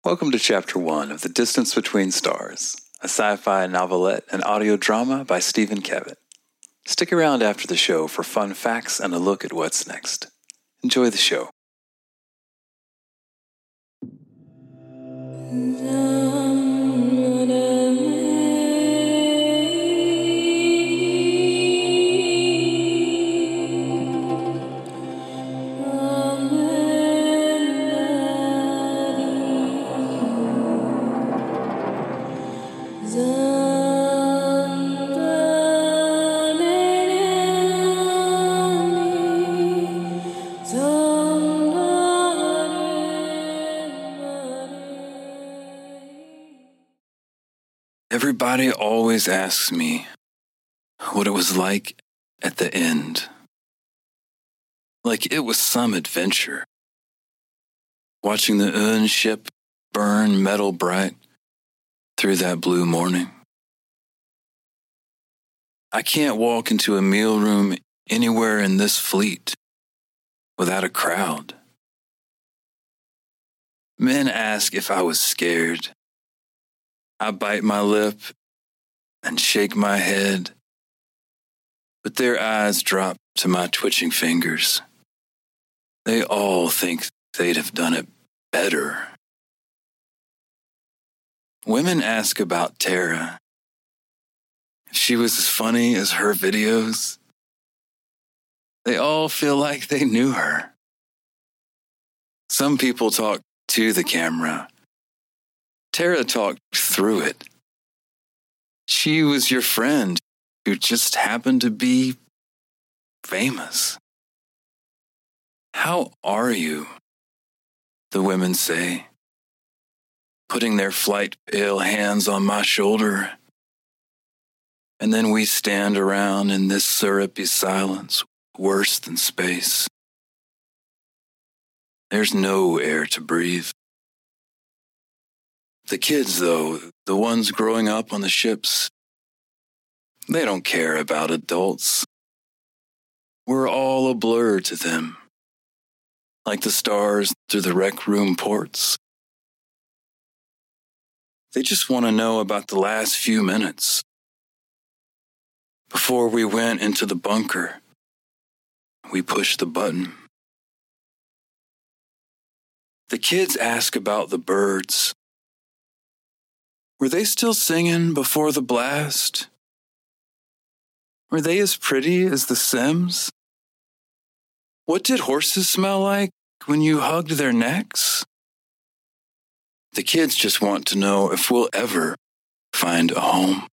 Welcome to Chapter 1 of The Distance Between Stars, a sci-fi novelette and audio drama by Stephen Kevett. Stick around after the show for fun facts and a look at what's next. Enjoy the show. Everybody always asks me what it was like at the end. Like it was some adventure. Watching the Un ship burn metal bright through that blue morning. I can't walk into a meal room anywhere in this fleet without a crowd. Men ask if I was scared. I bite my lip and shake my head, but their eyes drop to my twitching fingers. They all think they'd have done it better. Women ask about Tara. If she was as funny as her videos. They all feel like they knew her. Some people talk to the camera. Tara talked through it. She was your friend who just happened to be famous. How are you? The women say, putting their flight pale hands on my shoulder. And then we stand around in this syrupy silence, worse than space. There's no air to breathe. The kids, though, the ones growing up on the ships, they don't care about adults. We're all a blur to them, like the stars through the rec room ports. They just want to know about the last few minutes. Before we went into the bunker, we pushed the button. The kids ask about the birds. Were they still singing before the blast? Were they as pretty as the Sims? What did horses smell like when you hugged their necks? The kids just want to know if we'll ever find a home.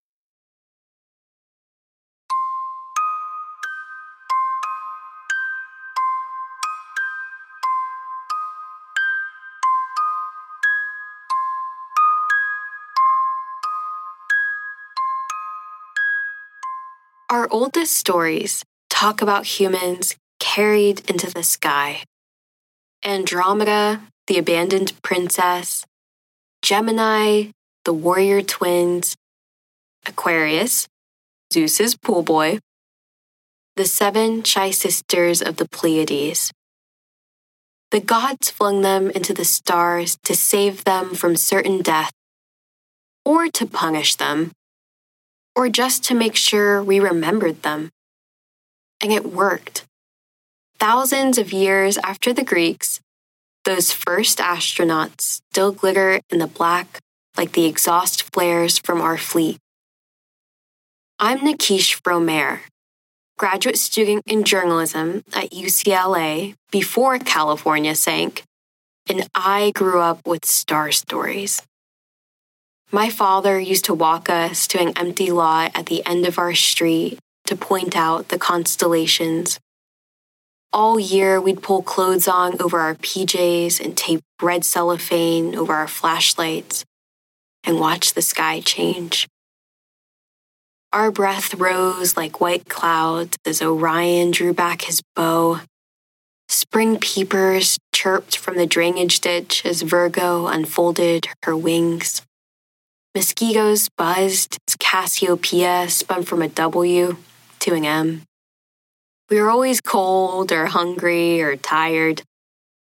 Our oldest stories talk about humans carried into the sky. Andromeda, the abandoned princess, Gemini, the warrior twins, Aquarius, Zeus's pool boy, the 7 shy sisters of the Pleiades. The gods flung them into the stars to save them from certain death, or to punish them, or just to make sure we remembered them. And it worked. Thousands of years after the Greeks, those first astronauts still glitter in the black like the exhaust flares from our fleet. I'm Nikish Fromer, graduate student in journalism at UCLA before California sank, and I grew up with star stories. My father used to walk us to an empty lot at the end of our street to point out the constellations. All year, we'd pull clothes on over our PJs and tape red cellophane over our flashlights and watch the sky change. Our breath rose like white clouds as Orion drew back his bow. Spring peepers chirped from the drainage ditch as Virgo unfolded her wings. Mosquitoes buzzed as Cassiopeia spun from a W to an M. We were always cold or hungry or tired.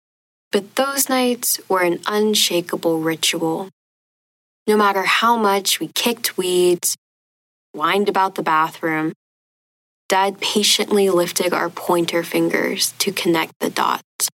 But those nights were an unshakable ritual. No matter how much we kicked weeds, whined about the bathroom, Dad patiently lifted our pointer fingers to connect the dots.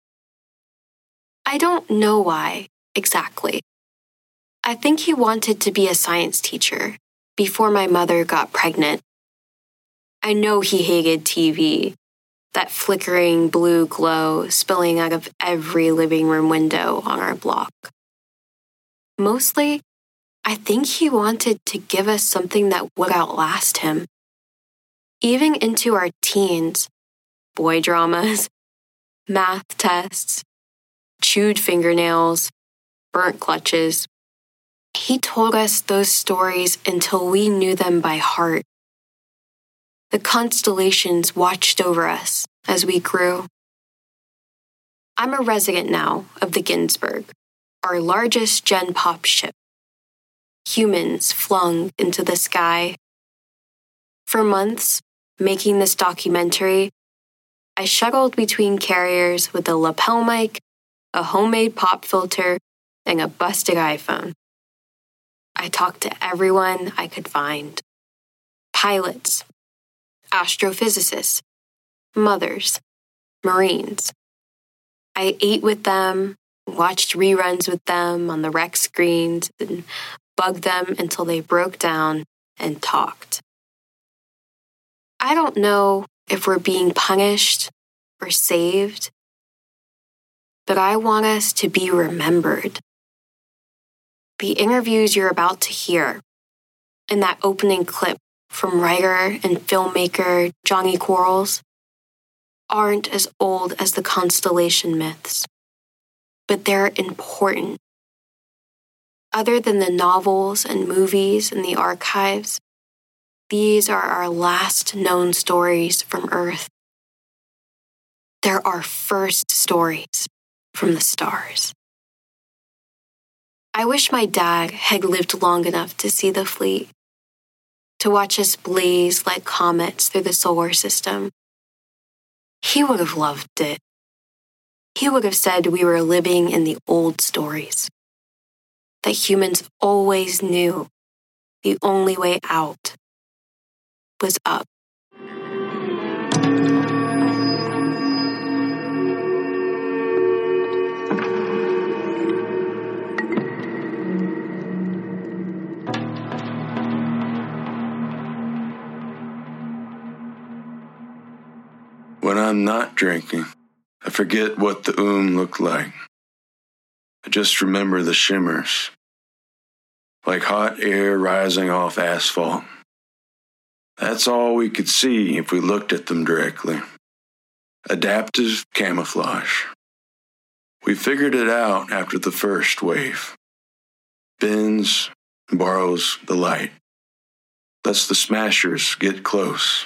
I don't know why, exactly. I think he wanted to be a science teacher before my mother got pregnant. I know he hated TV, that flickering blue glow spilling out of every living room window on our block. Mostly, I think he wanted to give us something that would outlast him. Even into our teens, boy dramas, math tests, chewed fingernails, burnt clutches. He told us those stories until we knew them by heart. The constellations watched over us as we grew. I'm a resident now of the Ginsburg, our largest Gen Pop ship. Humans flung into the sky. For months, making this documentary, I shuttled between carriers with a lapel mic, a homemade pop filter, and a busted iPhone. I talked to everyone I could find. Pilots, astrophysicists, mothers, Marines. I ate with them, watched reruns with them on the rec screens, and bugged them until they broke down and talked. I don't know if we're being punished or saved, but I want us to be remembered. The interviews you're about to hear, and that opening clip from writer and filmmaker Johnny Quarles, aren't as old as the constellation myths, but they're important. Other than the novels and movies in the archives, these are our last known stories from Earth. They're our first stories from the stars. I wish my dad had lived long enough to see the fleet, to watch us blaze like comets through the solar system. He would have loved it. He would have said we were living in the old stories, that humans always knew the only way out was up. When I'm not drinking, I forget what the looked like. I just remember the shimmers, like hot air rising off asphalt. That's all we could see if we looked at them directly. Adaptive camouflage. We figured it out after the first wave. Bends, borrows the light. Lets the smashers get close.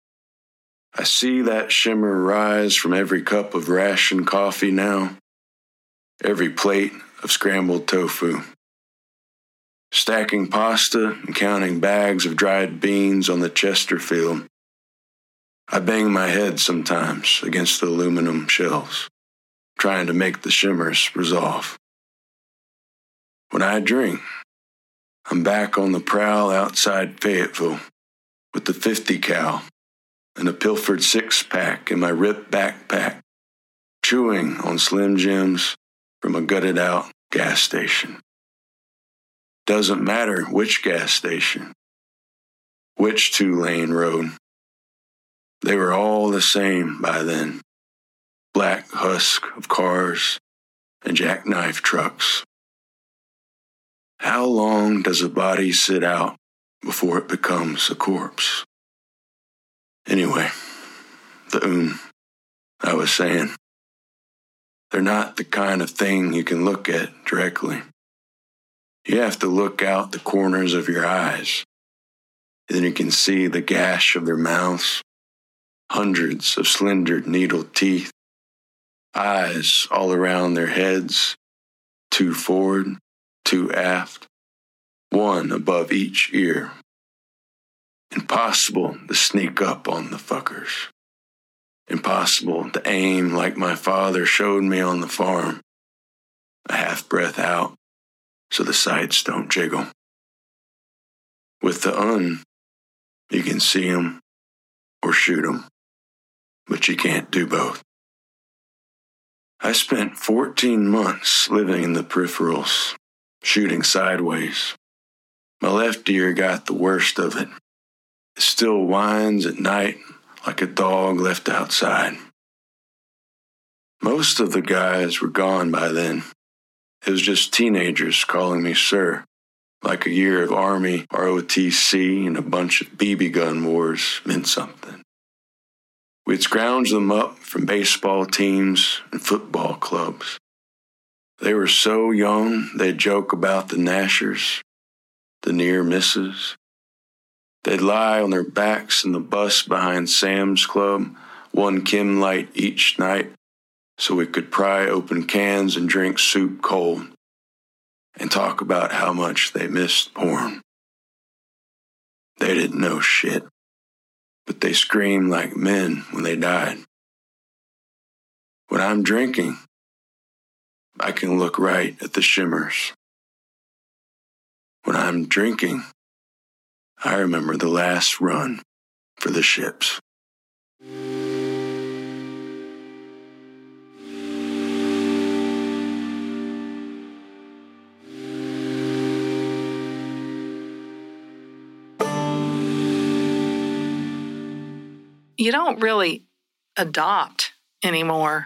I see that shimmer rise from every cup of ration coffee now, every plate of scrambled tofu. Stacking pasta and counting bags of dried beans on the Chesterfield. I bang my head sometimes against the aluminum shelves, trying to make the shimmers resolve. When I drink, I'm back on the prowl outside Fayetteville with the 50 cal and a pilfered 6-pack in my ripped backpack, chewing on Slim Jims from a gutted-out gas station. Doesn't matter which gas station, which 2-lane road. They were all the same by then. Black husk of cars and jackknife trucks. How long does a body sit out before it becomes a corpse? Anyway, the I was saying, they're not the kind of thing you can look at directly. You have to look out the corners of your eyes. Then you can see the gash of their mouths, hundreds of slender needle teeth, eyes all around their heads, 2 forward, 2 aft, 1 above each ear. Impossible to sneak up on the fuckers. Impossible to aim like my father showed me on the farm. A half breath out so the sights don't jiggle. With the Un, you can see 'em or shoot 'em, but you can't do both. I spent 14 months living in the peripherals, shooting sideways. My left ear got the worst of it. It still whines at night like a dog left outside. Most of the guys were gone by then. It was just teenagers calling me sir, like a year of Army ROTC and a bunch of BB gun wars meant something. We'd scrounge them up from baseball teams and football clubs. They were so young, they'd joke about the Nashers, the near misses. They'd lie on their backs in the bus behind Sam's Club, one Kim Light each night, so we could pry open cans and drink soup cold, and talk about how much they missed porn. They didn't know shit, but they screamed like men when they died. When I'm drinking, I can look right at the shimmers. When I'm drinking, I remember the last run for the ships. You don't really adopt anymore.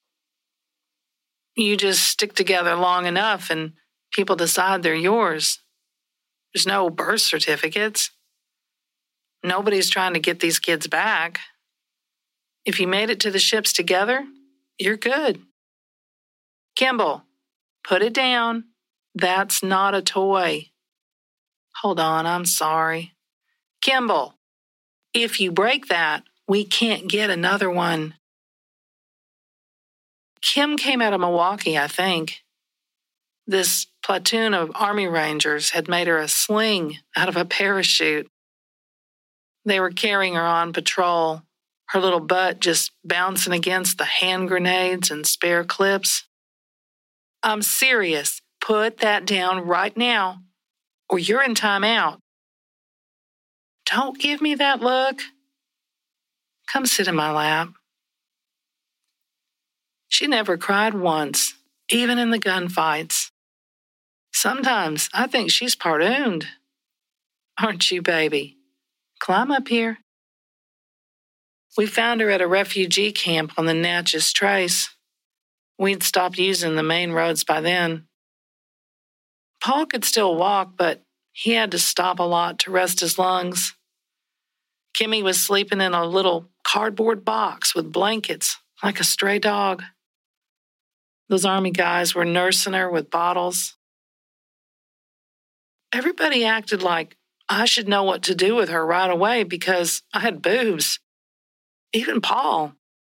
You just stick together long enough and people decide they're yours. There's no birth certificates. Nobody's trying to get these kids back. If you made it to the ships together, you're good. Kimball, put it down. That's not a toy. Hold on, I'm sorry. Kimball, if you break that, we can't get another one. Kim came out of Milwaukee, I think. This platoon of Army Rangers had made her a sling out of a parachute. They were carrying her on patrol, her little butt just bouncing against the hand grenades and spare clips. I'm serious. Put that down right now, or you're in timeout. Don't give me that look. Come sit in my lap. She never cried once, even in the gunfights. Sometimes I think she's part owned. Aren't you, baby? Climb up here. We found her at a refugee camp on the Natchez Trace. We'd stopped using the main roads by then. Paul could still walk, but he had to stop a lot to rest his lungs. Kimmy was sleeping in a little cardboard box with blankets, like a stray dog. Those Army guys were nursing her with bottles. Everybody acted like I should know what to do with her right away because I had boobs. Even Paul.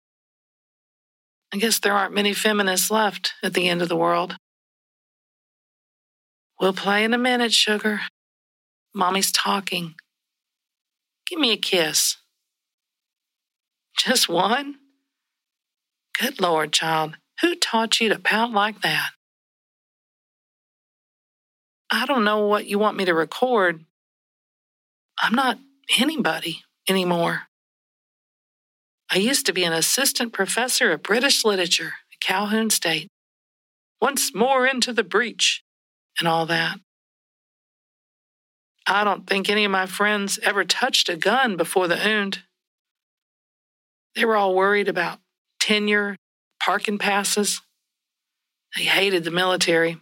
I guess there aren't many feminists left at the end of the world. We'll play in a minute, sugar. Mommy's talking. Give me a kiss. Just one? Good Lord, child. Who taught you to pout like that? I don't know what you want me to record. I'm not anybody anymore. I used to be an assistant professor of British literature at Calhoun State. Once more into the breach and all that. I don't think any of my friends ever touched a gun before the Und. They were all worried about tenure, parking passes. They hated the military.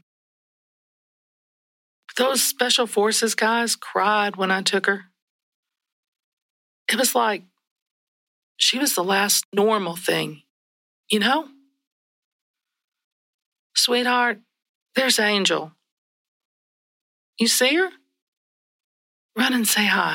But those special forces guys cried when I took her. It was like she was the last normal thing, you know? Sweetheart, there's Angel. You see her? Run and say hi.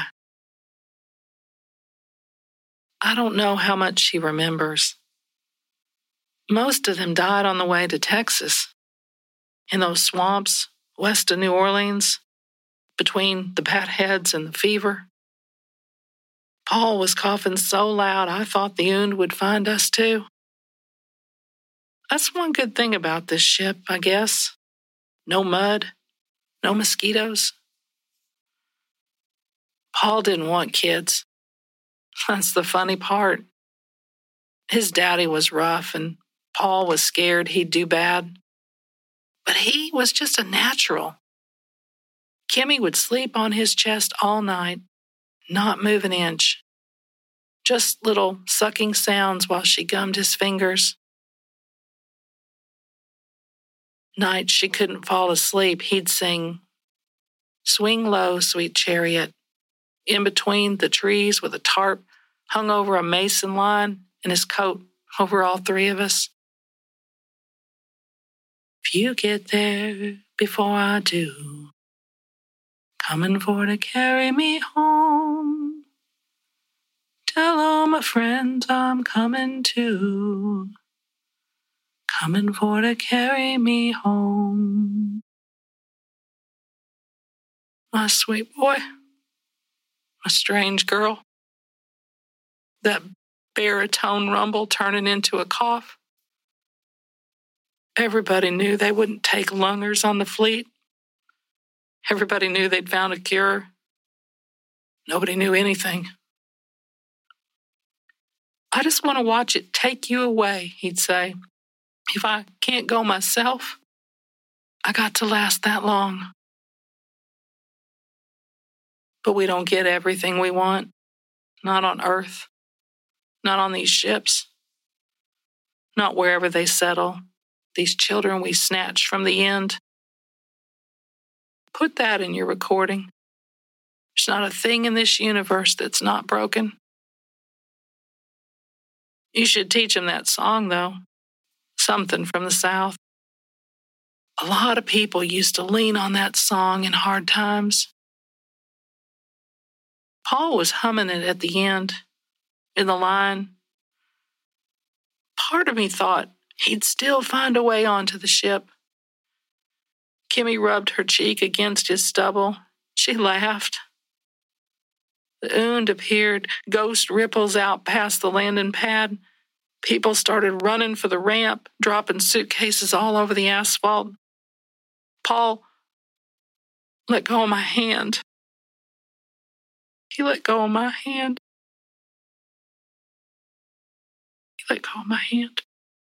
I don't know how much she remembers. Most of them died on the way to Texas, in those swamps west of New Orleans, between the bat heads and the fever. Paul was coughing so loud I thought the Oond would find us too. That's one good thing about this ship, I guess. No mud, no mosquitoes. Paul didn't want kids. That's the funny part. His daddy was rough and Paul was scared he'd do bad. But he was just a natural. Kimmy would sleep on his chest all night, not move an inch. Just little sucking sounds while she gummed his fingers. Nights she couldn't fall asleep, he'd sing, "Swing low, sweet chariot," in between the trees with a tarp hung over a mason line and his coat over all three of us. If you get there before I do, coming for to carry me home. Tell all my friends I'm coming too. Coming for to carry me home. My sweet boy, my strange girl. That baritone rumble turning into a cough. Everybody knew they wouldn't take lungers on the fleet. Everybody knew they'd found a cure. Nobody knew anything. I just want to watch it take you away, he'd say. If I can't go myself, I got to last that long. But we don't get everything we want. Not on Earth. Not on these ships. Not wherever they settle. These children we snatched from the end. Put that in your recording. There's not a thing in this universe that's not broken. You should teach them that song, though. Something from the South. A lot of people used to lean on that song in hard times. Paul was humming it at the end, in the line. Part of me thought he'd still find a way onto the ship. Kimmy rubbed her cheek against his stubble. She laughed. The Oond appeared, ghost ripples out past the landing pad. People started running for the ramp, dropping suitcases all over the asphalt. Paul let go of my hand. He let go of my hand. He let go of my hand.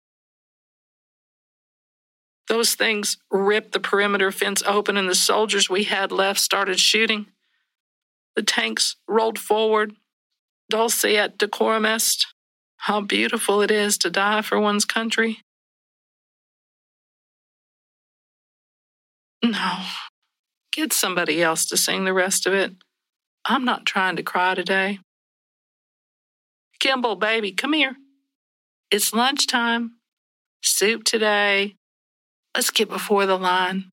Those things ripped the perimeter fence open and the soldiers we had left started shooting. The tanks rolled forward. Dulce et decorum est. How beautiful it is to die for one's country. No. Get somebody else to sing the rest of it. I'm not trying to cry today. Kimball, baby, come here. It's lunchtime. Soup today. Let's get before the line.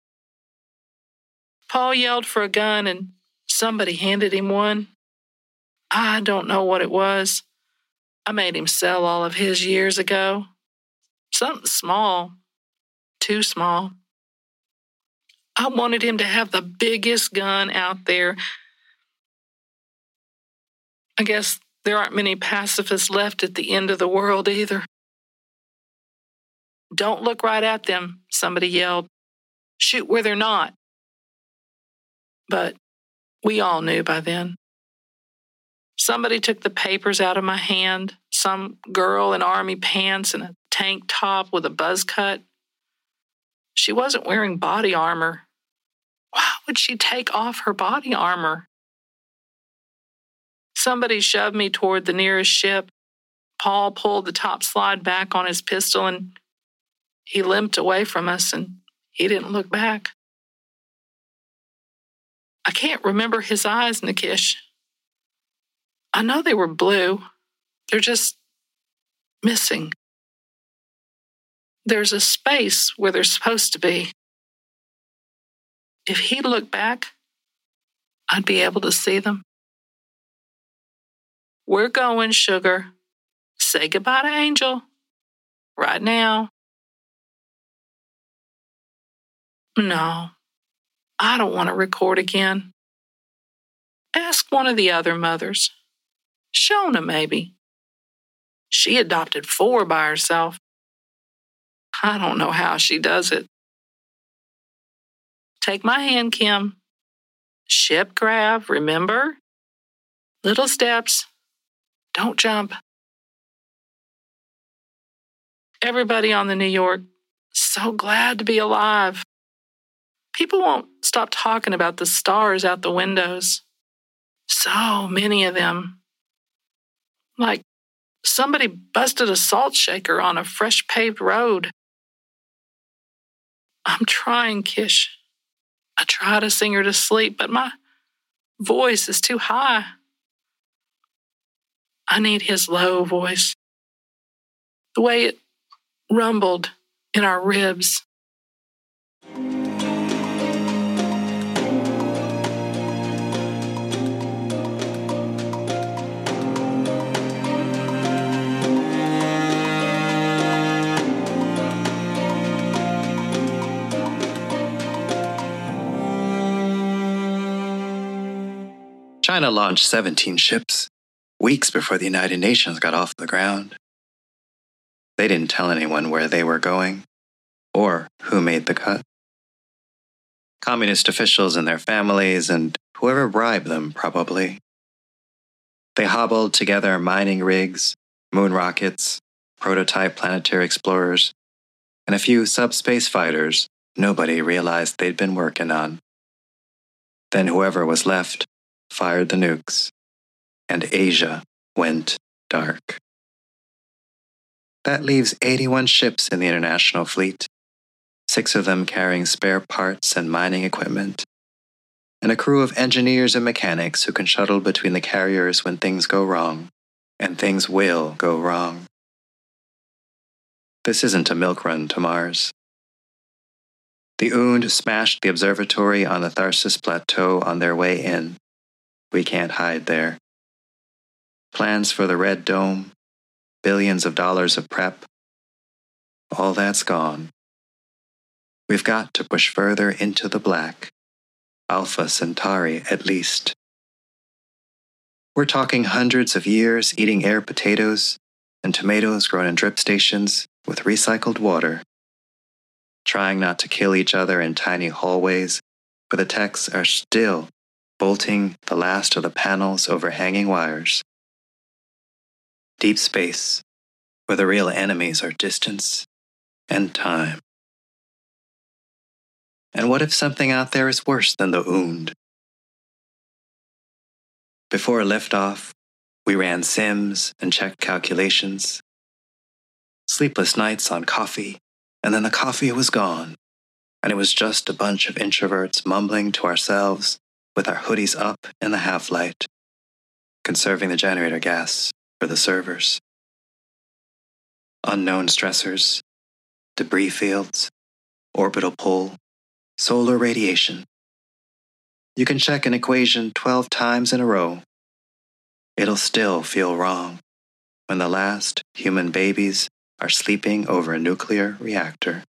Paul yelled for a gun and somebody handed him one. I don't know what it was. I made him sell all of his years ago. Something small. Too small. I wanted him to have the biggest gun out there. I guess there aren't many pacifists left at the end of the world either. Don't look right at them, somebody yelled. Shoot where they're not. But we all knew by then. Somebody took the papers out of my hand, some girl in army pants and a tank top with a buzz cut. She wasn't wearing body armor. Why would she take off her body armor? Somebody shoved me toward the nearest ship. Paul pulled the top slide back on his pistol and he limped away from us and he didn't look back. I can't remember his eyes, Nikish. I know they were blue. They're just missing. There's a space where they're supposed to be. If he'd look back, I'd be able to see them. We're going, sugar. Say goodbye to Angel. Right now. No, I don't want to record again. Ask one of the other mothers. Shona, maybe. She adopted 4 by herself. I don't know how she does it. Take my hand, Kim. Ship crab, remember? Little steps. Don't jump. Everybody on the New York, so glad to be alive. People won't stop talking about the stars out the windows. So many of them. Like somebody busted a salt shaker on a fresh paved road. I'm trying, Kish. I try to sing her to sleep, but my voice is too high. I need his low voice. The way it rumbled in our ribs. China launched 17 ships, weeks before the United Nations got off the ground. They didn't tell anyone where they were going, or who made the cut. Communist officials and their families, and whoever bribed them, probably. They hobbled together mining rigs, moon rockets, prototype planetary explorers, and a few subspace fighters nobody realized they'd been working on. Then whoever was left fired the nukes, and Asia went dark. That leaves 81 ships in the international fleet, 6 of them carrying spare parts and mining equipment, and a crew of engineers and mechanics who can shuttle between the carriers when things go wrong, and things will go wrong. This isn't a milk run to Mars. The Oond smashed the observatory on the Tharsis Plateau on their way in. We can't hide there. Plans for the Red Dome, billions of dollars of prep, all that's gone. We've got to push further into the black, Alpha Centauri at least. We're talking hundreds of years eating air potatoes and tomatoes grown in drip stations with recycled water, trying not to kill each other in tiny hallways where the techs are still bolting the last of the panels over hanging wires. Deep space, where the real enemies are distance and time. And what if something out there is worse than the Oond? Before liftoff, we ran sims and checked calculations. Sleepless nights on coffee, and then the coffee was gone, and it was just a bunch of introverts mumbling to ourselves with our hoodies up in the half-light, conserving the generator gas for the servers. Unknown stressors, debris fields, orbital pull, solar radiation. You can check an equation 12 times in a row. It'll still feel wrong when the last human babies are sleeping over a nuclear reactor.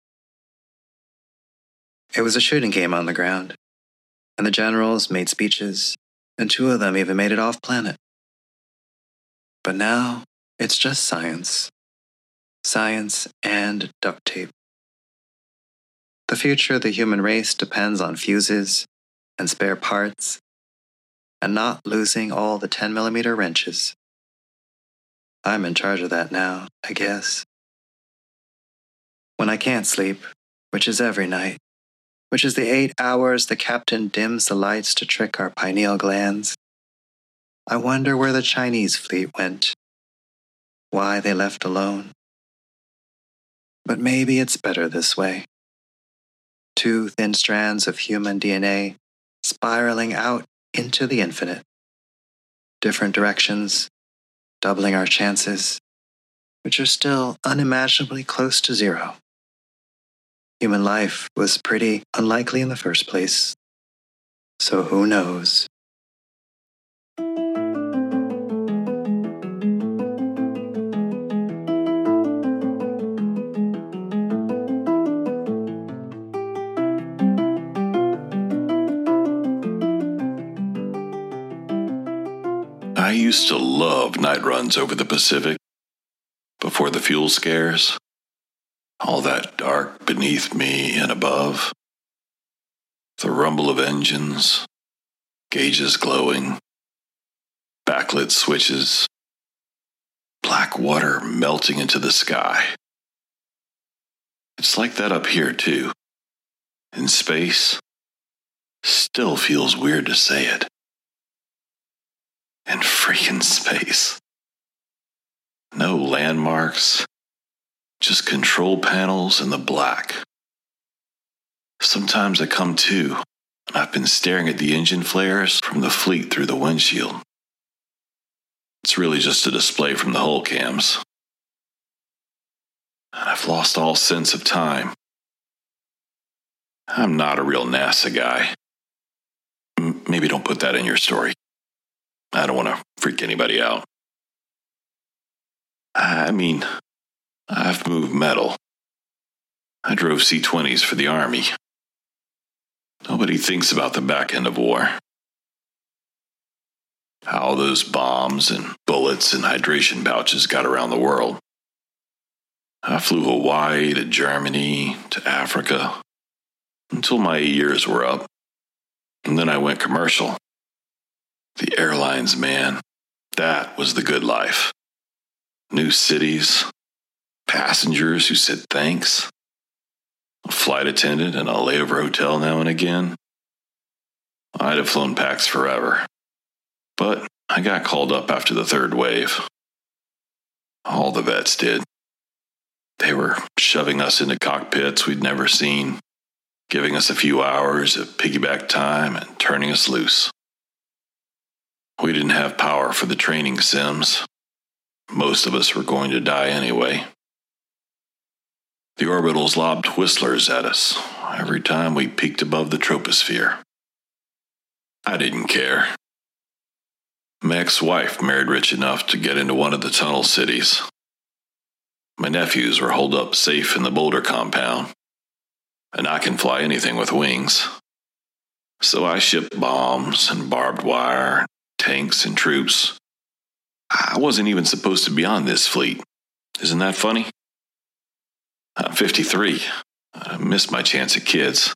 It was a shooting game on the ground, and the generals made speeches, and 2 of them even made it off-planet. But now, it's just science. Science and duct tape. The future of the human race depends on fuses and spare parts, and not losing all the 10mm wrenches. I'm in charge of that now, I guess. When I can't sleep, which is every night, which is the 8 hours the captain dims the lights to trick our pineal glands, I wonder where the Chinese fleet went, why they left alone. But maybe it's better this way. 2 thin strands of human DNA spiraling out into the infinite. Different directions, doubling our chances, which are still unimaginably close to 0. Human life was pretty unlikely in the first place, so who knows? I used to love night runs over the Pacific before the fuel scares. All that dark beneath me and above. The rumble of engines, gauges glowing, backlit switches, black water melting into the sky. It's like that up here, too. In space, still feels weird to say it. In freaking space. No landmarks, just control panels and the black. Sometimes I come to, and I've been staring at the engine flares from the fleet through the windshield. It's really just a display from the hull cams. And I've lost all sense of time. I'm not a real NASA guy. Maybe don't put that in your story. I don't want to freak anybody out. I mean, I've moved metal. I drove C-20s for the Army. Nobody thinks about the back end of war. How those bombs and bullets and hydration pouches got around the world. I flew Hawaii to Germany to Africa until my 8 years were up. And then I went commercial. The airlines, man, that was the good life. New cities, passengers who said thanks, a flight attendant and a layover hotel now and again. I'd have flown PAX forever. But I got called up after the third wave. All the vets did. They were shoving us into cockpits we'd never seen, giving us a few hours of piggyback time and turning us loose. We didn't have power for the training sims. Most of us were going to die anyway. The orbitals lobbed whistlers at us every time we peaked above the troposphere. I didn't care. My ex-wife married rich enough to get into one of the tunnel cities. My nephews were holed up safe in the Boulder compound, and I can fly anything with wings. So I shipped bombs and barbed wire, tanks and troops. I wasn't even supposed to be on this fleet. Isn't that funny? I'm 53. I missed my chance at kids.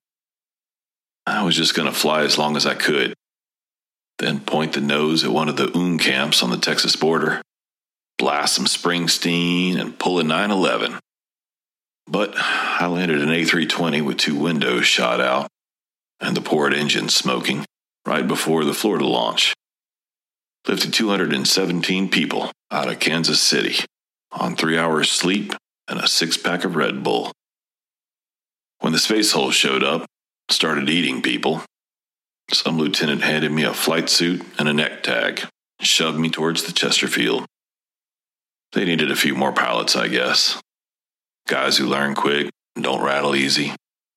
I was just going to fly as long as I could. Then point the nose at one of the UM camps on the Texas border, blast some Springsteen, and pull a 9/11. But I landed an A320 with 2 windows shot out and the port engine smoking right before the Florida launch. Lifted 217 people out of Kansas City on 3 hours sleep and a 6-pack of Red Bull. When the space holes showed up, started eating people, some lieutenant handed me a flight suit and a neck tag and shoved me towards the Chesterfield. They needed a few more pilots, I guess. Guys who learn quick and don't rattle easy.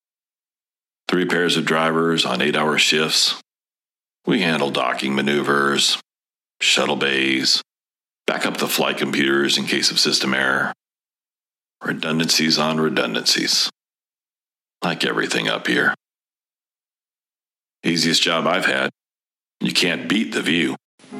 3 pairs of drivers on 8-hour shifts. We handle docking maneuvers, shuttle bays, back up the flight computers in case of system error. Redundancies on redundancies. Like everything up here. Easiest job I've had. You can't beat the view.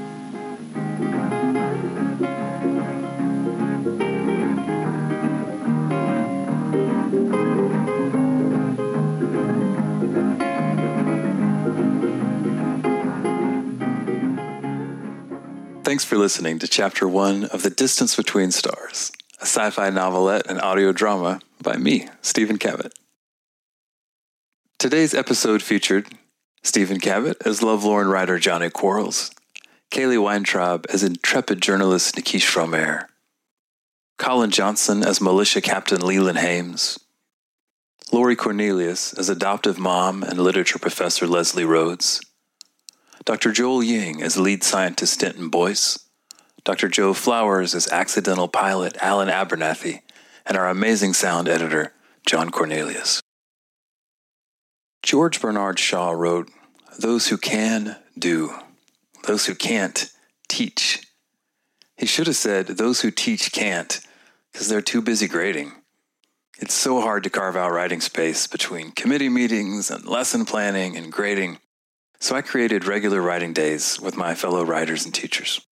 Thanks for listening to Chapter 1 of The Distance Between Stars, a sci-fi novelette and audio drama by me, Stephen Cabot. Today's episode featured Stephen Cabot as lovelorn writer Johnny Quarles, Kaylee Weintraub as intrepid journalist Nikish Fromer, Colin Johnson as militia captain Leland Hames, Lori Cornelius as adoptive mom and literature professor Leslie Rhodes, Dr. Joel Ying as lead scientist Denton Boyce, Dr. Joe Flowers as accidental pilot Alan Abernathy, and our amazing sound editor, John Cornelius. George Bernard Shaw wrote, "Those who can, do. Those who can't, teach." He should have said, "Those who teach can't," because they're too busy grading. It's so hard to carve out writing space between committee meetings and lesson planning and grading, so I created regular writing days with my fellow writers and teachers.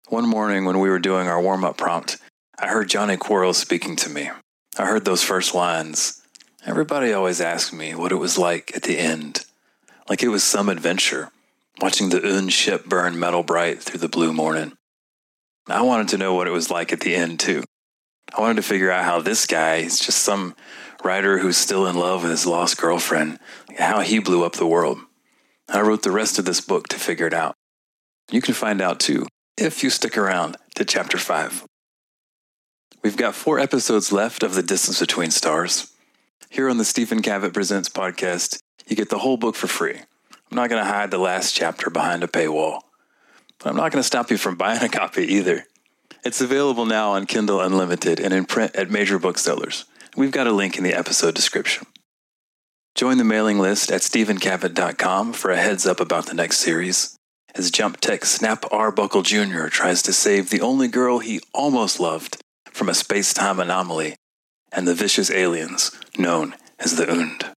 One morning when we were doing our warm-up prompt, I heard Johnny Quarles speaking to me. I heard those first lines. Everybody always asked me what it was like at the end. Like it was some adventure, watching the Un ship burn metal bright through the blue morning. I wanted to know what it was like at the end, too. I wanted to figure out how this guy is just some writer who's still in love with his lost girlfriend, how he blew up the world. I wrote the rest of this book to figure it out. You can find out, too, if you stick around to Chapter 5. We've got 4 episodes left of The Distance Between Stars. Here on the Stephen Cavett Presents podcast, you get the whole book for free. I'm not going to hide the last chapter behind a paywall. But I'm not going to stop you from buying a copy either. It's available now on Kindle Unlimited and in print at major booksellers. We've got a link in the episode description. Join the mailing list at stephencavett.com for a heads up about the next series, as Jump Tech Snap Arbuckle Jr. tries to save the only girl he almost loved from a space-time anomaly and the vicious aliens known as the Und.